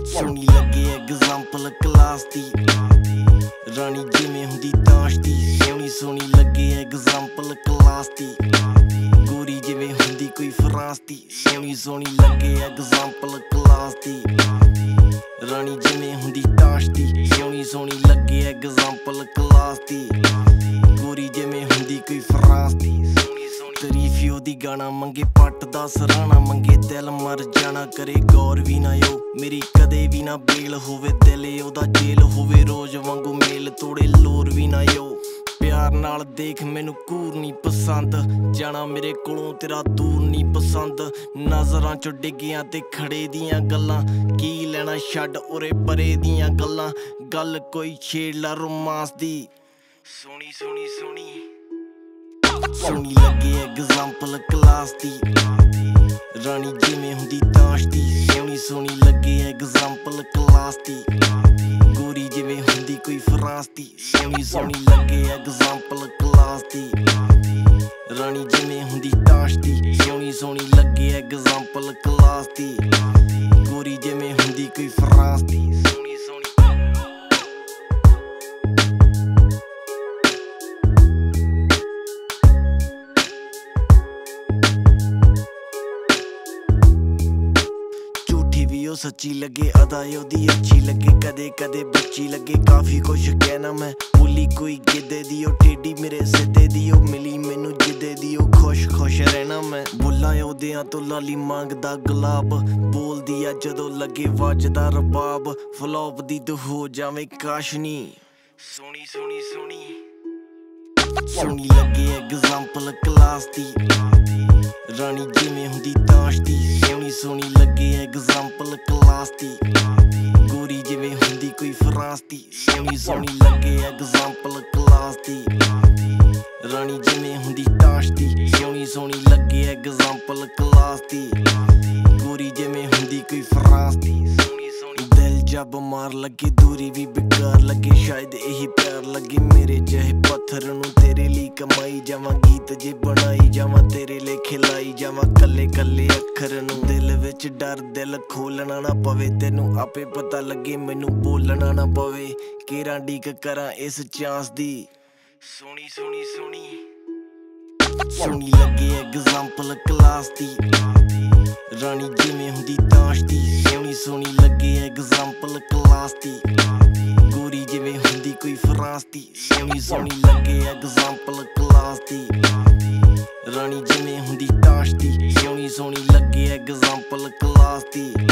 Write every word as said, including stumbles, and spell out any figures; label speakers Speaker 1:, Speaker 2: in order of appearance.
Speaker 1: ਸੋਹਣੀ ਲੱਗੇ example class ਦੀ, ਰਾਣੀ ਜਿਵੇਂ ਹੁੰਦੀ ਤਾਸ਼ ਦੀ। ਸੋਹਣੀ ਸੋਹਣੀ ਲੱਗੇ ਐਗਜ਼ਾਮਪਲ ਕਲਾਸ ਦੀ, ਗੋਰੀ ਜਿਵੇਂ ਹੁੰਦੀ ਕੋਈ ਫਰਾਂਸ ਦੀ। ਸੋਹਣੀ ਸੋਹਣੀ ਲੱਗੇ ਐਗਜ਼ਾਮਪਲ ਕਲਾਸ ਦੀ, ਰਾਣੀ ਜਿਵੇਂ ਹੁੰਦੀ ਤਾਸ਼ ਦੀ। ਸੋਹਣੀ ਸੋਹਣੀ ਲੱਗੇ ਐਗਜ਼ਾਮਪਲ ਕਲਾਸ ਦੀ, ਗੋਰੀ ਜਿਵੇਂ ਹੁੰਦੀ ਕੋਈ ਫਰਾਂਸ ਦੀ। ਤਾਰੀਫ ਉਹਦੀ ਗਾਣਾ ਮੰਗੇ, ਪੱਟ ਦਾ ਸਰਾਣਾ ਮੰਗੇ, ਦਿਲ ਮਰ ਜਾਣਾ ਕਰੇ ਗੌਰ ਵੀ ਨਾ ਓ ਮੇਰੀ ਕਦੇ ਵੀ ਨਾ ਬੇਲ ਹੋਵੇ। ਦਿਲ ਉਹਦਾ ਜੇਲ ਹੋਵੇ, ਰੋਜ਼ ਵਾਂਗੂ ਮੇਲ ਤੋੜੇ ਲੋਰ ਵੀ ਨਾ ਓ। ਪਿਆਰ ਨਾਲ ਦੇਖ ਮੈਨੂੰ ਘੂਰ ਨੀ ਪਸੰਦ, ਜਾਣਾ ਮੇਰੇ ਕੋਲੋਂ ਤੇਰਾ ਦੂਰ ਨੀ ਪਸੰਦ। ਨਜ਼ਰਾਂ ਚੋਂ ਡਿੱਗਿਆਂ ਤੇ ਖੜੇ ਦੀਆਂ ਗੱਲਾਂ, ਕੀ ਲੈਣਾ ਛੱਡ ਉਰੇ ਪਰੇ ਦੀਆਂ ਗੱਲਾਂ। ਗੱਲ ਕੋਈ ਛੇੜ ਲਾ ਰੋਮਾਂਸ ਦੀ, ਸੋਹਣੀ ਸੋਹਣੀ ਸੋਹਣੀ ਸੋਹਣੀ ਲੱਗੇ ਐਗਜ਼ਾਮਪਲ ਕਲਾਸ ਦੀ, ਰਾਣੀ ਜਿਵੇਂ ਹੁੰਦੀ ਤਾਸ਼ ਦੀ। ਸੋਹਣੀ ਸੋਹਣੀ ਲੱਗੇ ਐਗਜ਼ਾਮਪਲ ਕਲਾਸ ਦੀ, ਗੋਰੀ ਜਿਵੇਂ ਹੁੰਦੀ ਕੋਈ ਫਰਾਂਸ ਦੀ। ਸੋਹਣੀ ਸੋਹਣੀ ਲੱਗੇ ਐਗਜ਼ਾਮਪਲ ਕਲਾਸ ਦੀ, ਰਾਣੀ ਜਿਵੇਂ ਹੁੰਦੀ ਤਾਸ਼ ਦੀ। ਸੋਹਣੀ ਸੋਹਣੀ ਲੱਗੇ ਐਗਜ਼ਾਮਪਲ ਕਲਾਸ ਦੀ, ਗੋਰੀ ਜਿਵੇਂ ਹੁੰਦੀ ਕੋਈ ਫਰਾਂਸ ਦੀ। ਸੋਹਣੀ ਸੋਹਣੀ ਸੱਚੀ ਲੱਗੇ, ਅਦਾ ਉਹਦੀ ਅੱਛੀ ਲੱਗੇ, ਕਦੇ ਕਦੇ ਬੱਚੀ ਲੱਗੇ। ਕਾਫੀ ਕੁਛ ਕਹਿਣਾ ਮੈਂ, ਬੋਲੀ ਕੋਈ ਗਿੱਧੇ ਦੀ ਉਹ ਟੇਢੀ ਮੇਰੇ ਸਿੱਧੇ ਦੀ ਉਹ ਮਿਲੀ ਮੈਨੂੰ ਜਿੱਦੇ ਦੀ ਉਹ। ਖੁਸ਼ ਖੁਸ਼ ਰਹਿਣਾ ਮੈਂ, ਬੋਲਾਂ ਉਹਦਿਆਂ ਤੋਂ ਲਾਲੀ ਮੰਗਦਾ ਗੁਲਾਬ, ਬੋਲਦੀ ਆ ਜਦੋਂ ਲੱਗੇ ਵੱਜਦਾ ਰਬਾਬ। ਫਲੋਪ ਦੀ ਤੂੰ ਹੋ ਜਾਵੇਂ ਕਾਸ਼ਨੀ, ਸੋਹਣੀ ਸੋਹਣੀ ਸੋਹਣੀ ਸੋਹਣੀ ਲੱਗੇ ਐਗਜ਼ਾਮਪਲ ਕਲਾਸ ਦੀ, ਰਾਣੀ ਜਿਵੇਂ ਹੁੰਦੀ ਤਾਸ਼ ਦੀ। ਸੋਹਣੀ ਸੋਹਣੀ ਲੱਗੇ ਐਗਜ਼ਾਮਪਲ ਕਲਾਸ ਦੀ, ਗੋਰੀ ਜਿਵੇਂ ਹੁੰਦੀ ਕੋਈ ਫਰਾਂਸ ਦੀ। ਸੋਹਣੀ ਸੋਹਣੀ ਲੱਗੇ ਐਗਜ਼ਾਮਪਲ ਕਲਾਸ ਦੀ, ਰਾਣੀ ਜਿਵੇਂ ਹੁੰਦੀ ਤਾਸ਼ ਦੀ। ਸੋਹਣੀ ਸੋਹਣੀ ਲੱਗੇ ਐਗਜ਼ਾਮਪਲ ਕਲਾਸ ਦੀ, ਗੋਰੀ ਜਿਵੇਂ ਹੁੰਦੀ ਕੋਈ ਫਰਾਂਸ ਦੀ। ਦਿਲ ਜਬ ਮਾਰ ਲੱਗੇ, ਦੂਰੀ ਵੀ ਬੇਕਾਰ ਲੱਗੇ, ਸ਼ਾਇਦ ਇਹੀ ਪਿਆਰ ਲੱਗੇ। ਮੇਰੇ ਜਿਹੇ ਪੱਥਰ ਨੂੰ ਤੇਰੇ ਲਈ ਕਮਾਈ ਜਾਵਾਂ, ਗੀਤ ਜੇ ਬਣਾਈ ਜਾਵਾਂ, ਤੇਰੇ ਲਈ ਖਿਲਾਈ ਜਾਵਾਂ ਕੱਲੇ ਕੱਲੇ ਅੱਖਰ ਨੂੰ। ਦਿਲ ਵਿੱਚ ਡਰ ਦਿਲ ਖੋਲਣਾ ਨਾ ਪਵੇ, ਤੈਨੂੰ ਆਪੇ ਪਤਾ ਲੱਗੇ ਮੈਨੂੰ ਬੋਲਣਾ ਨਾ ਪਵੇ। ਕਿਹੜਾ ਡੀਕ ਕਰਾਂ ਇਸ ਚਾਂਸ ਦੀ, ਸੋਹਣੀ ਸੋਹਣੀ ਸੋਹਣੀ ਸੋਹਣੀ ਲੱਗੇ ਐਗਜ਼ਾਮਪਲ ਕਲਾਸ ਦੀ, ਰਾਣੀ ਜਿਵੇਂ ਹੁੰਦੀ ਤਾਸ਼ ਦੀ। ਸੋਹਣੀ ਸੋਹਣੀ ਲੱਗੇ ਐਗਜ਼ਾਮਪਲ ਕਲਾਸ ਦੀ, ਗੋਰੀ ਜਿਵੇਂ ਹੁੰਦੀ ਕੋਈ ਫਰਾਂਸ ਦੀ। ਸੋਹਣੀ ਸੋਹਣੀ ਲੱਗੇ ਐਗਜ਼ਾਮਪਲ ਕਲਾਸ ਦੀ, ਰਾਣੀ ਜਿਵੇਂ ਹੁੰਦੀ ਤਾਸ਼ ਦੀ। ਸੋਹਣੀ ਸੋਹਣੀ ਲੱਗੇ ਐਗਜ਼ਾਮਪਲ ਕਲਾਸ ਦੀ,